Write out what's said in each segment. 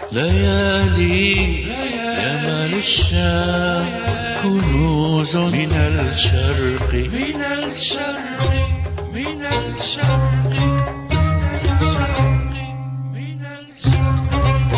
ليالي يمن الشام كنوز من الشرق من الشرق من الشرق من الشرق.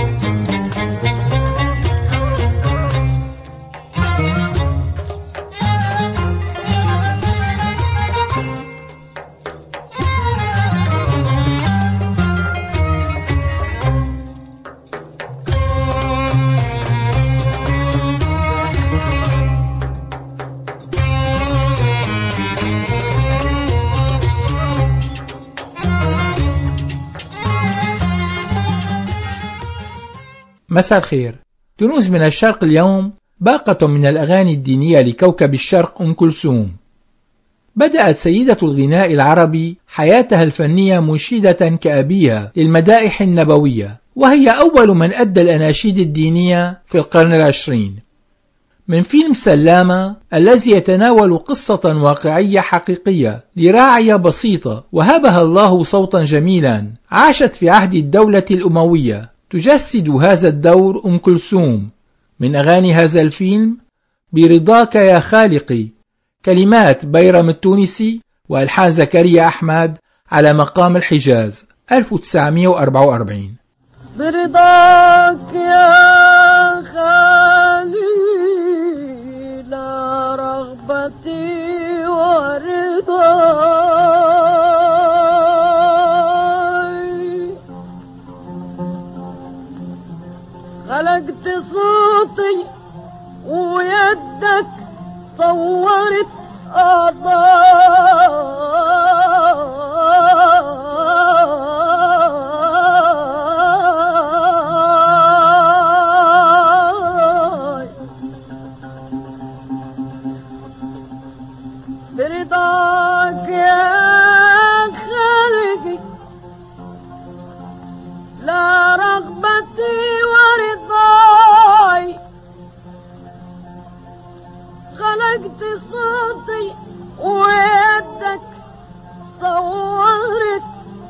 مساء الخير. تونس من الشرق اليوم باقة من الأغاني الدينية لكوكب الشرق أم كلثوم. بدأت سيدة الغناء العربي حياتها الفنية منشدة كأبيها للمدائح النبوية، وهي أول من أدى الأناشيد الدينية في القرن العشرين. من فيلم سلامة الذي يتناول قصة واقعية حقيقية لراعية بسيطة وهبها الله صوتا جميلا عاشت في عهد الدولة الأموية، تجسد هذا الدور أم كلثوم. من أغاني هذا الفيلم برضاك يا خالقي، كلمات بيرم التونسي وألحان زكريا أحمد على مقام الحجاز 1944. برضاك يا خالقي لا رغبتي ورضاي، خلقت صوتي ويدك صورت أعضاي، برضاك يا خالقي لا رغبتي ورضاي، خلقت صوتي ويدك صورت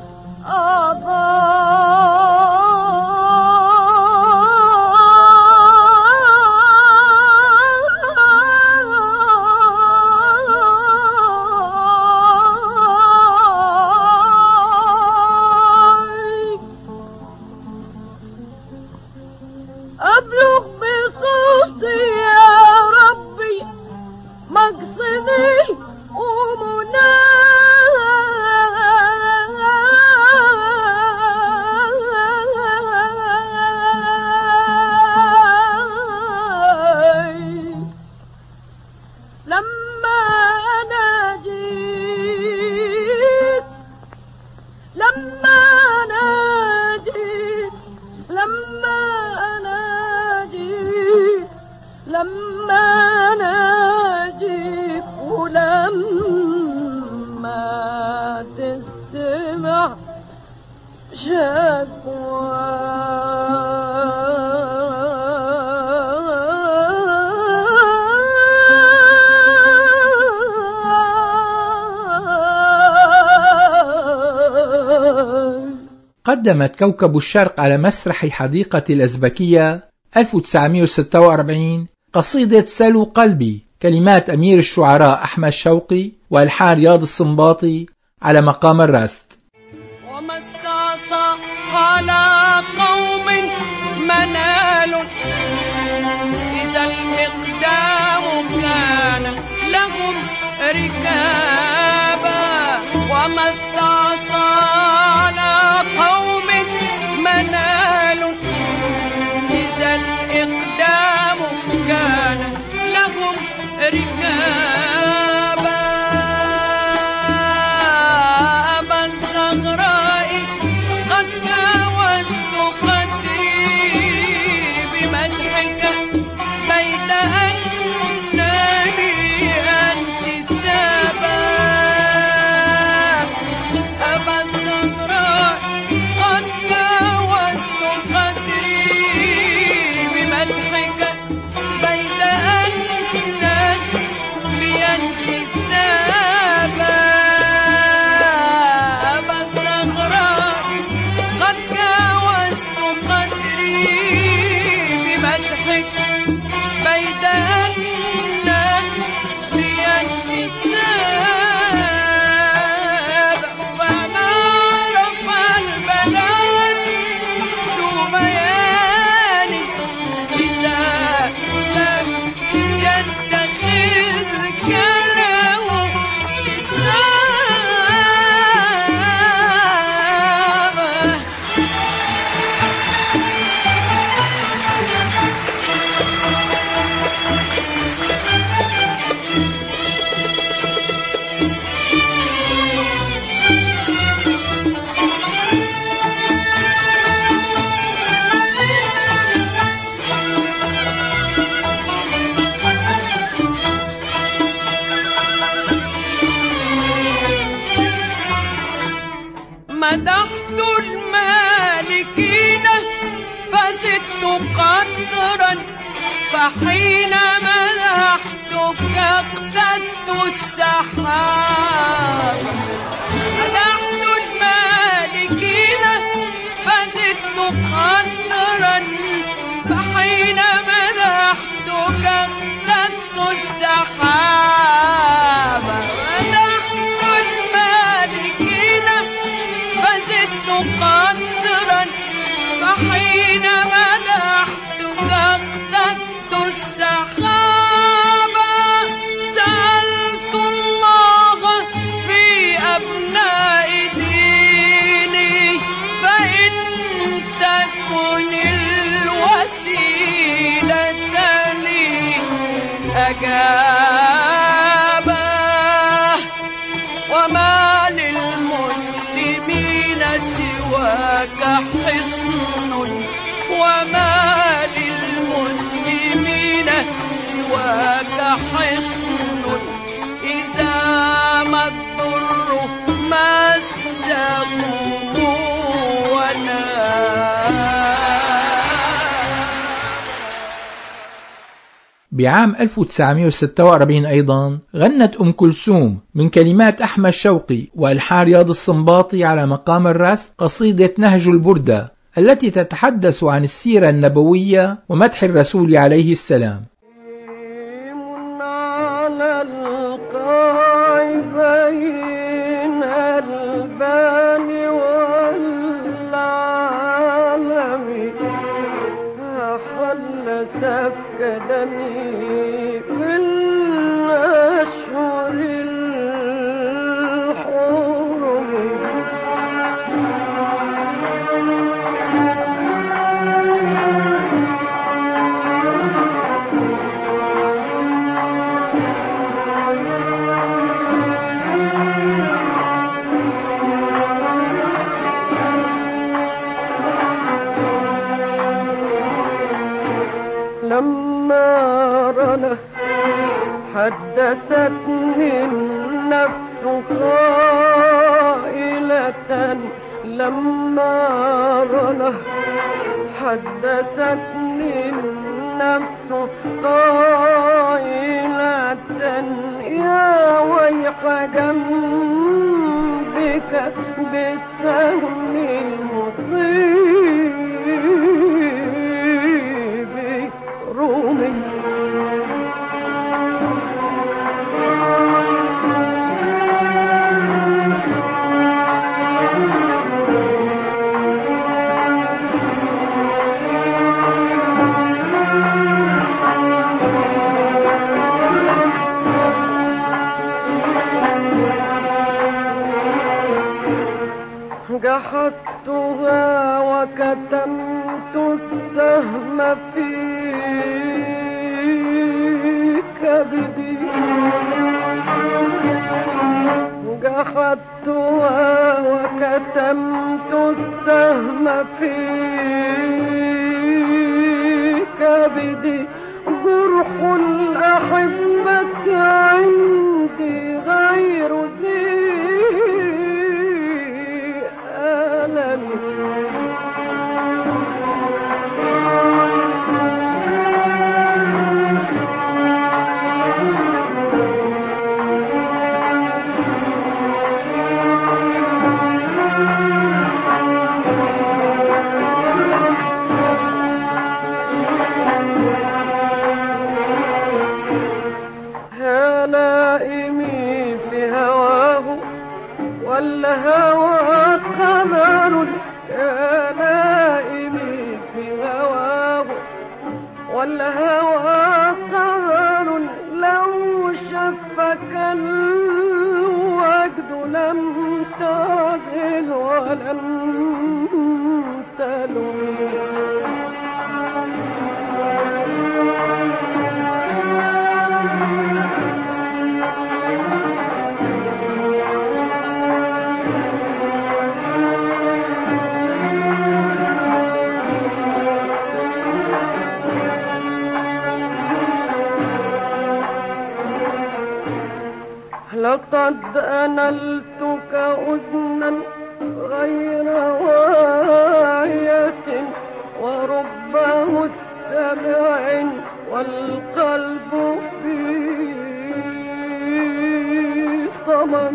أبلغ بصوتي يا ربي مقصدي ومناي، لما أنا جيت لما أنا جيت لما أنا جيت لما أنا جيت ولما تستمع قدمت كوكب الشرق على مسرح حديقة الأزبكية 1946 قصيدة سلو قلبي، كلمات أمير الشعراء أحمد شوقي وألحان رياض السنباطي على مقام الراست. وما استعصى على قوم منال إذا المقدام كان لهم ركابا، وما استعصى على قوم منال إذا الإقدام كان لهم ركابا. أبا الزهراء قد جاوزت قدري بمدحك بيد أنني انتسابا. أبا الزهراء قد جاوزت قدري بمدحك بيد أنني انتسابا. أبا الزهراء قد جاوزت قدري بمدحك بيد أنك في يدي سابق، فما رفع البلاد ذو بيان إذا لم يتخذ كلامه كتابا. مدحت المالكين فزدت قدرا، فحين مدحتك اقتدت السحاب. مدحت المالكين فزدت قدرا، فحين مدحتك اقتدت السحاب. مدحت المالكين فزدت قدرا، فحين مدحتك اقتدت السحاب. سألت الله في أبناء ديني فإن تكن الوسيلة لي أجابه. وما للمسلمين سواك حصن، وما للمسلمين سواك حصن، إذا ما الضر مسهم بعام 1946 أيضا غنت أم كلثوم من كلمات أحمد شوقي وألحان رياض السنباطي على مقام الرست قصيدة نهج البردة التي تتحدث عن السيرة النبوية ومدح الرسول عليه السلام. على القاع بين البان والعالم فحل سفك دمي في الأشهر الحرم. لما رنا حدثتني النفس قائلة، لما رنا حدثتني النفس قائلة، يا ويح جنبك بالسهم المصيب رومي. جحدتها وكتمت السهم في كبدي، جحدتها وكتمت السهم في كبدي، جرح الأحبة عندي غير ذي ألم. قمر يا نائمي في هواه، والهوى قمر لو شفك الوجد لم تعدل ولم تلوم. لقد أنلتك أذنا غير واعية، ورب مستمع والقلب في صمم.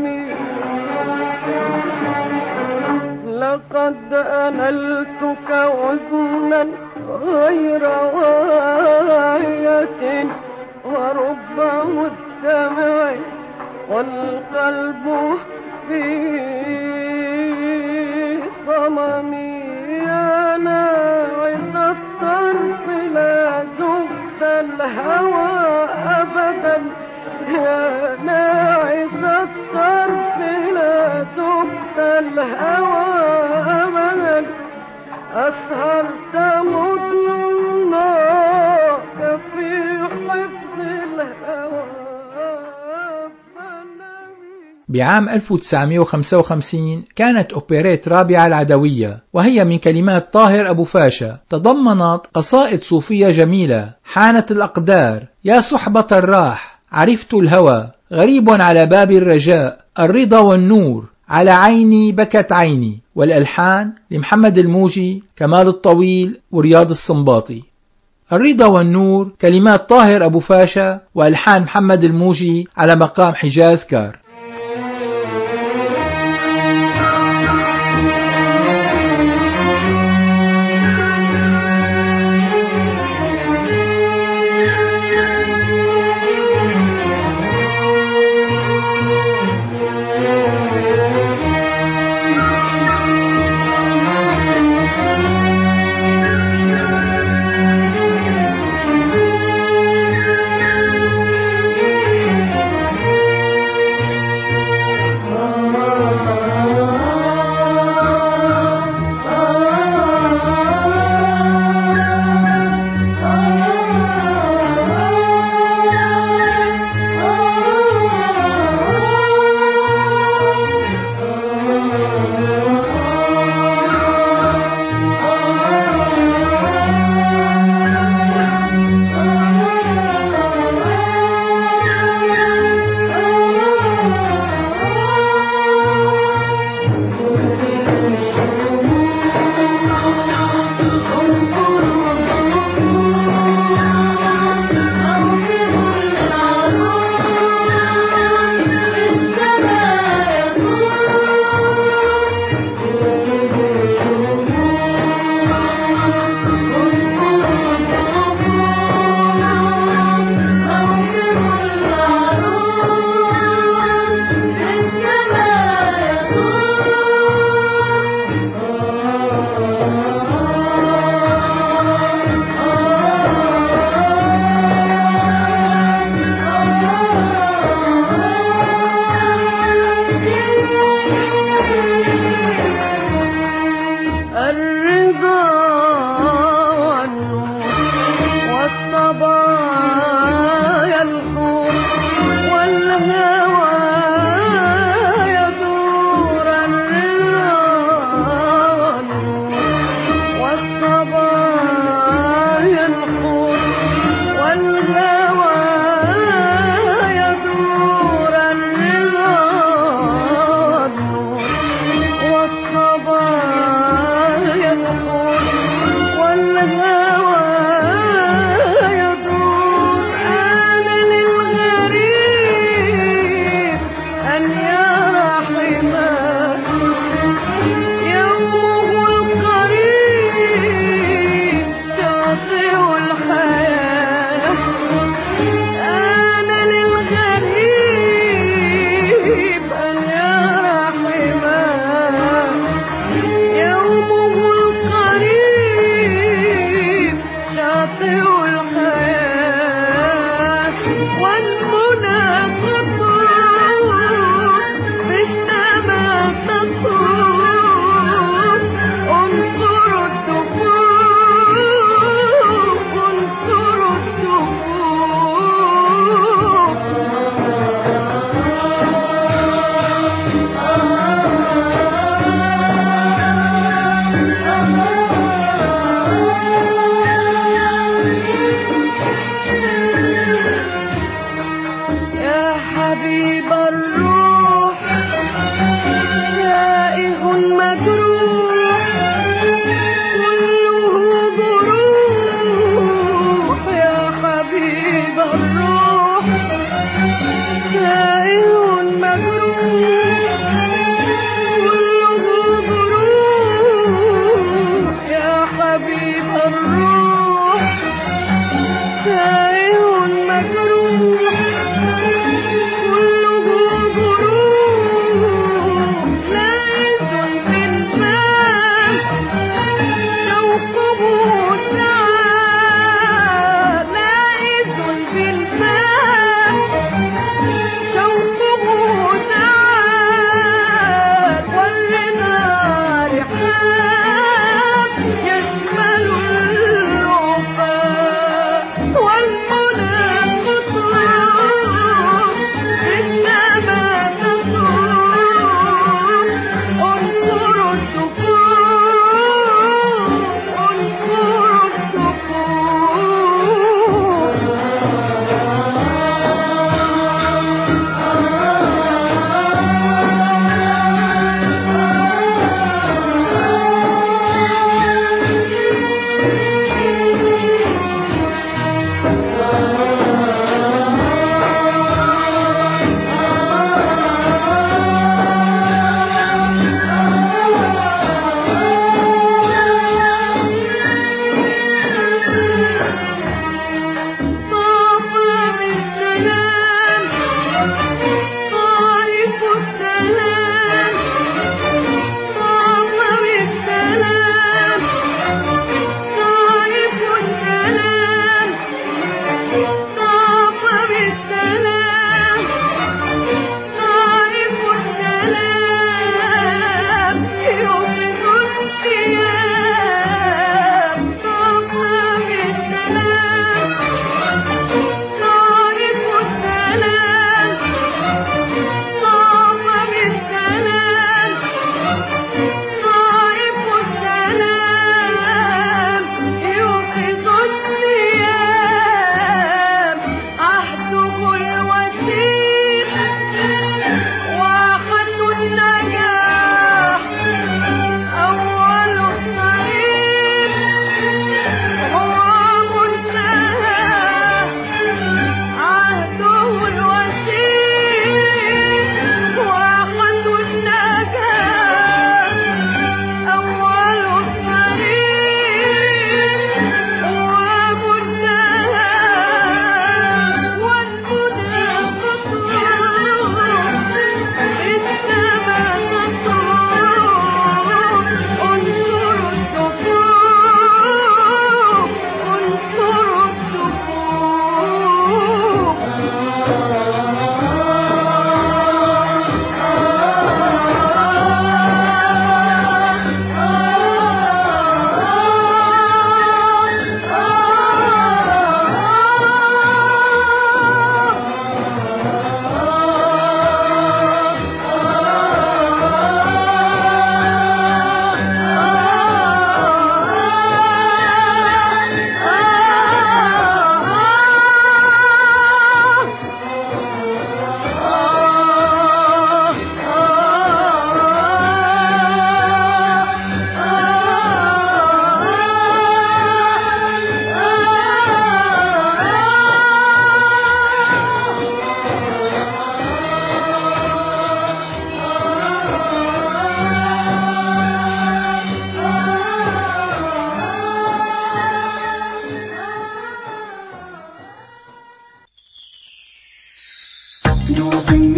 لقد أنلتك أذنا غير واعية، ورب مستمع والقلب في صمم. يا ناعس الطرف لا زبت الهوى أبدا، يا ناعس الطرف لا زبت الهوى أبدا، أسهرت مضناك في حفظ الهوى. بعام 1955 كانت أوبريت رابعة العدوية، وهي من كلمات طاهر أبو فاشا، تضمنت قصائد صوفية جميلة: حانت الأقدار، يا صحبة الراح، عرفت الهوى، غريب على باب الرجاء، الرضا والنور، على عيني بكت عيني. والألحان لمحمد الموجي، كمال الطويل، ورياض السنباطي. الرضا والنور كلمات طاهر أبو فاشا، وألحان محمد الموجي على مقام حجاز كار.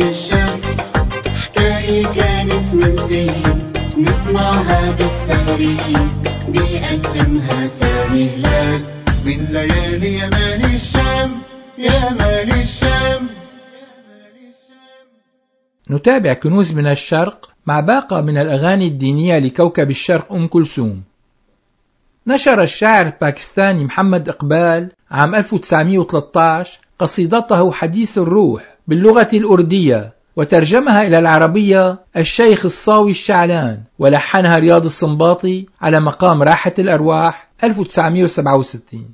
الشرق، حكاية كانت منسية نسمعها بالسهري، بيقدمها سامي هلال. من ليالي يمان الشام، يمان الشام. نتابع كنوز من الشرق مع باقة من الأغاني الدينية لكوكب الشرق أم كلثوم. نشر الشاعر الباكستاني محمد إقبال عام 1913 قصيدته حديث الروح باللغة الأردية، وترجمها إلى العربية الشيخ الصاوي الشعلان، ولحنها رياض السنباطي على مقام راحة الأرواح 1967.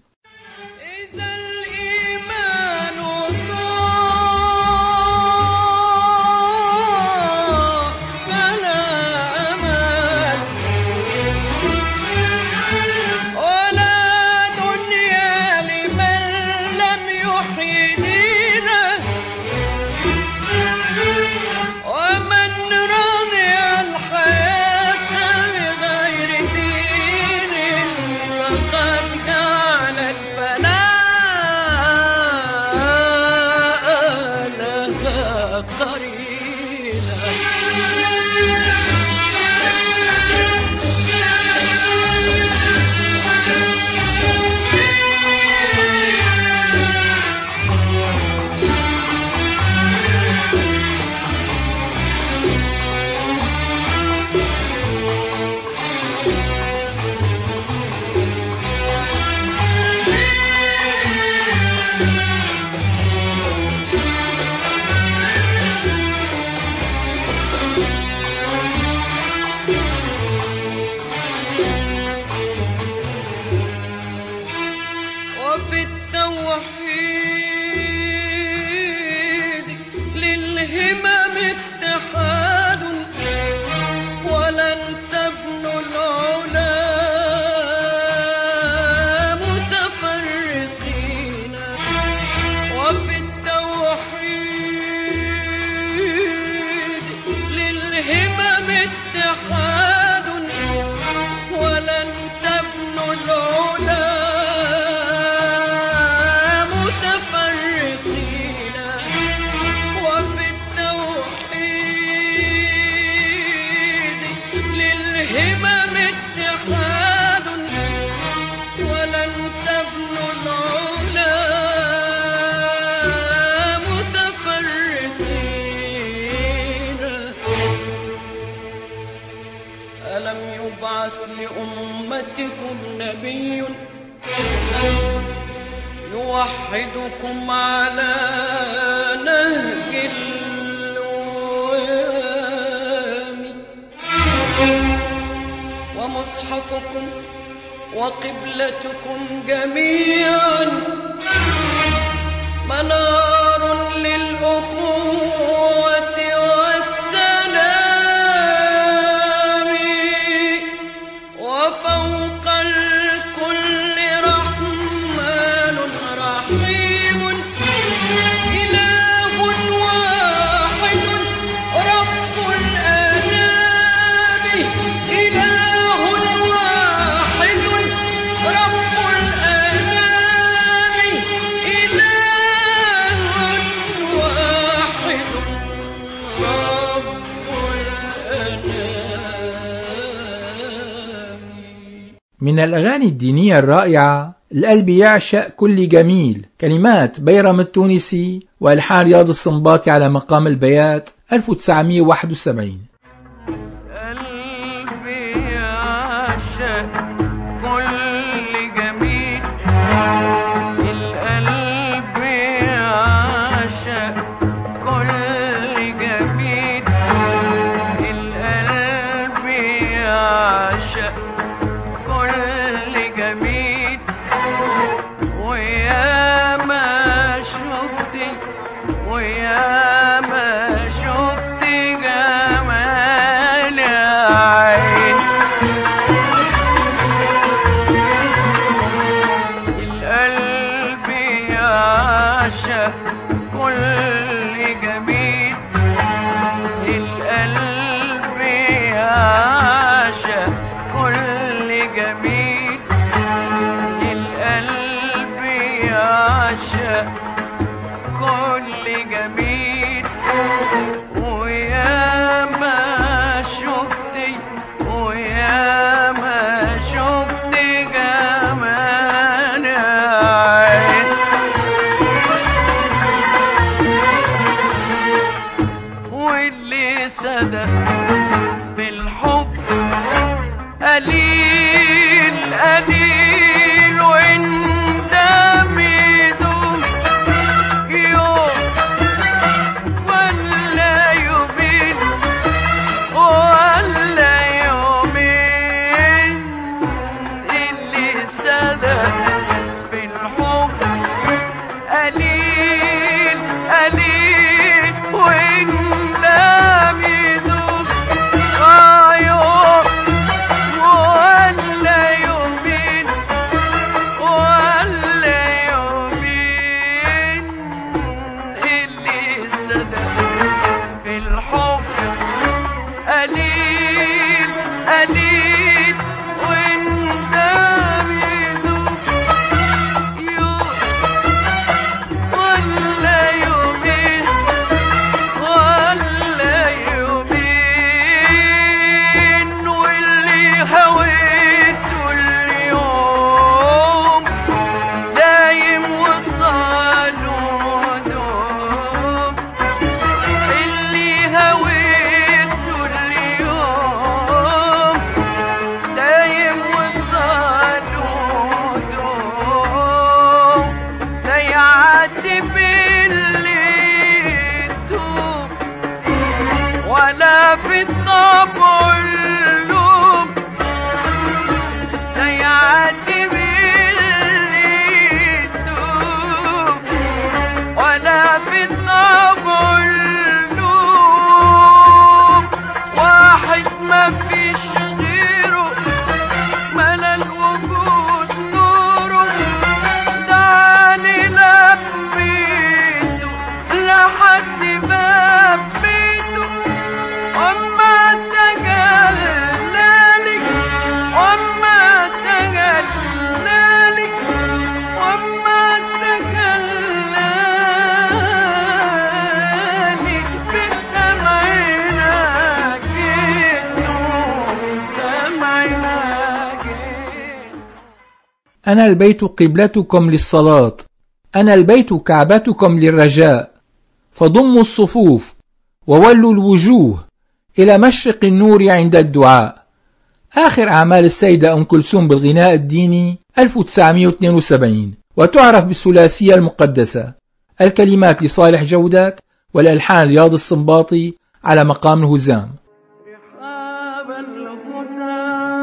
ألم يبعث لأمتكم نبي يوحدكم على نهج الوام، ومصحفكم وقبلتكم جميعا منار للأخوة والسلام، وفوق الكل رحمن رحيم، إله واحد رب الأنام، إله واحد رب الأنام، إله واحد رب الأنام. من الأغاني الدينية الرائعة القلب يعشق كل جميل، كلمات بيرم التونسي وألحان رياض السنباطي على مقام البيات 1971. قلبي يعشق كل جميل، القلب يعشق كل جميل، القلب يعشق كل جميل، ويا ما شفتي ويا ما شفتي جمال عين، القلب يعشق كل جميل، القلب يعشق كل جميل، القلب يعشق كل جميل، قليل وندم يدوم يوم ولا يومين ولا يومين اللي صدق في الحب قليل قليل وندم يدوم يوم ولا يومين ولا يومين اللي صدق في الحب قليل قليل وندم يدوم يوم ولا يومين ولا يومين واللي هويته اليوم دايم وصاله دوم اللي هويته اليوم دايم وصاله دوم لا يعدي باللي يتوب ولا في الطبع اللوم لا يعدي باللي يتوب ولا في الطبع اللوم واحد ما فيش غيره ملا الوجود نوره دعاني لبيته لحد باب بيته وما تجلالي وما تجلالي وما تجلالي بدمعنا جيته بدمعنا جيته أنا البيت قبلتكم للصلاة، أنا البيت كعبتكم للرجاء، فضموا الصفوف وولوا الوجوه إلى مشرق النور عند الدعاء. آخر أعمال السيدة أم كلثوم بالغناء الديني 1972، وتعرف بالثلاثية المقدسة. الكلمات لصالح جودات والألحان رياض السنباطي على مقام الهزام. رحاب الهدى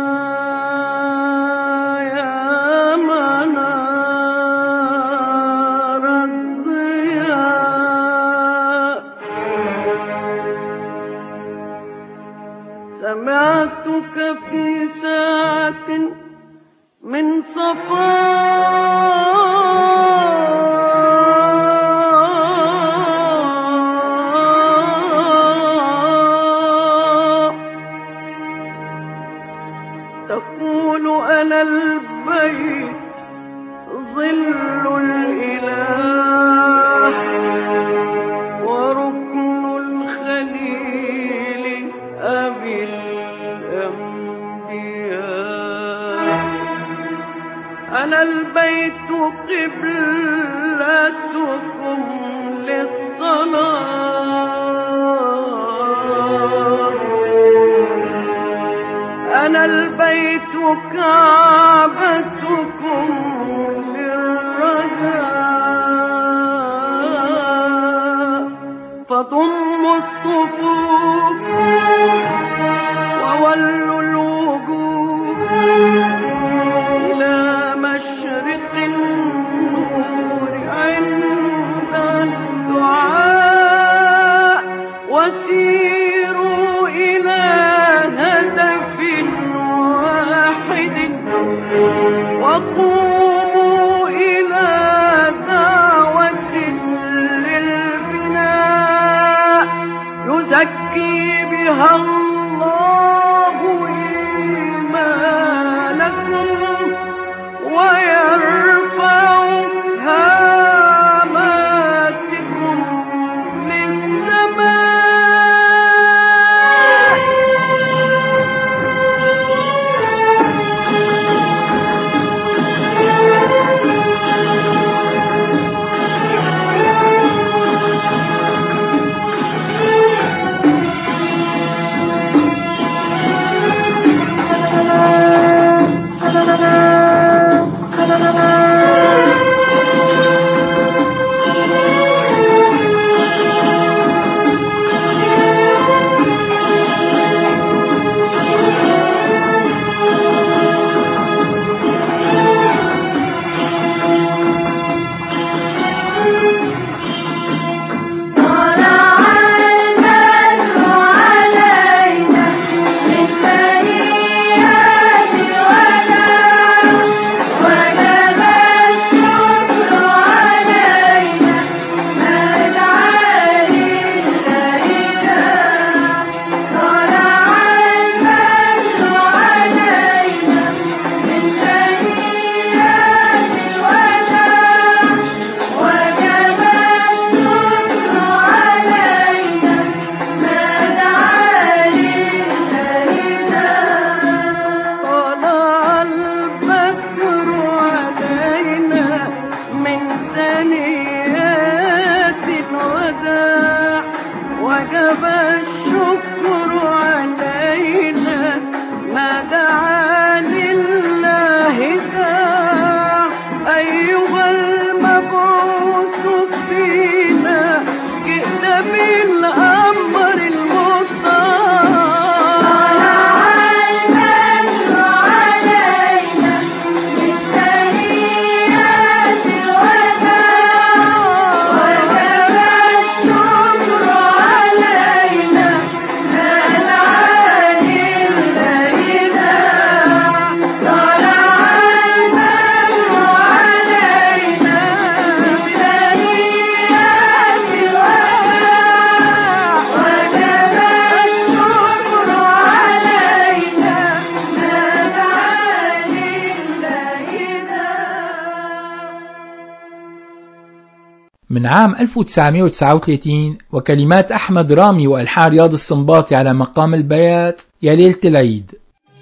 يا منار الضياء سمعتك في ساعة من صفاء تقول أنا البيت ظل الإله وركن الخليل أبي الأنبياء أنا البيت قبلتكم للصلاة أنا البيت كعبتكم للرجاء فضموا الصفوف وولوا الوجوه إلى مشرق النور عند الدعاء وسيروا إلى هدف واحد وقوموا إلى دعوة للبناء يزكي بها الله وجب الشكر علينا ما دعا لله داع أيها المبعوث فينا جئت بالأمر المطاع من عام 1939 وكلمات أحمد رامي وألحان رياض السنباطي على مقام البيات يا ليلة العيد.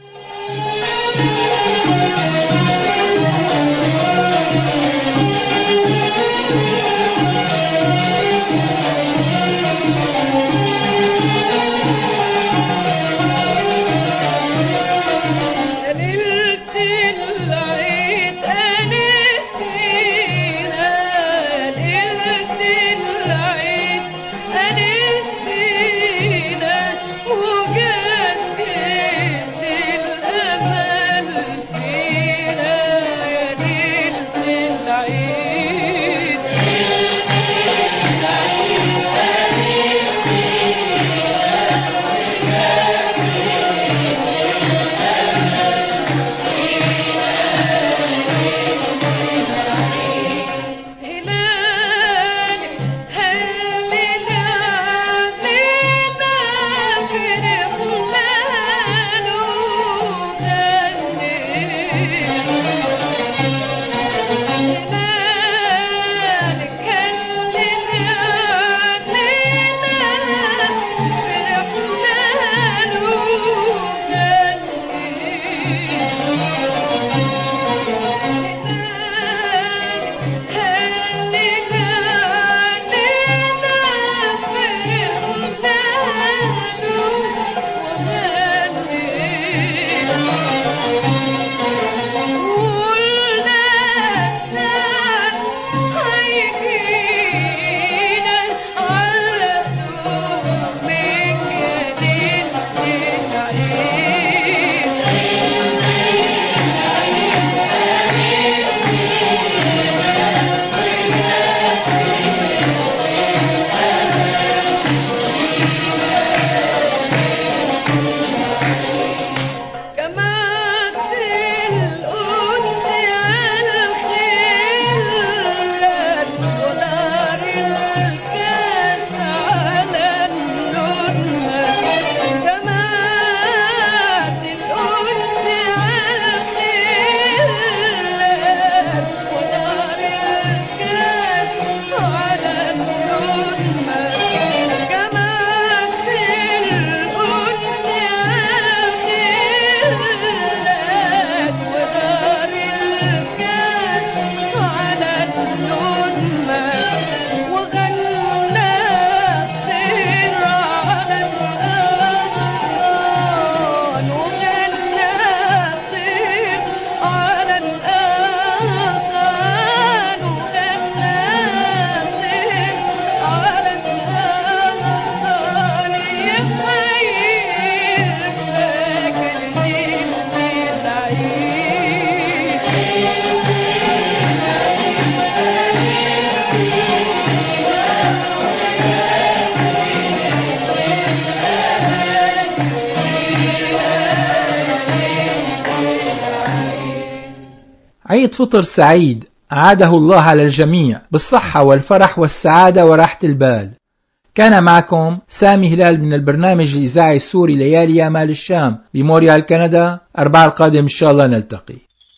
عيد فطر سعيد أعاده الله على الجميع بالصحة والفرح والسعادة وراحة البال. كان معكم سامي هلال من البرنامج الإذاعي السوري ليالي يا مال الشام بمونريال كندا. 4 القادم إن شاء الله نلتقي.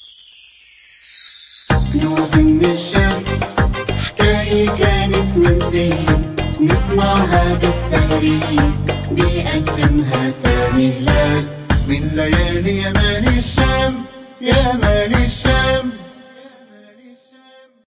كنوز من الشام حكاية كانت منسية نسمعها بالسهري بيقدمها سامي هلال من ليالي يا مال الشام يا مال الشام.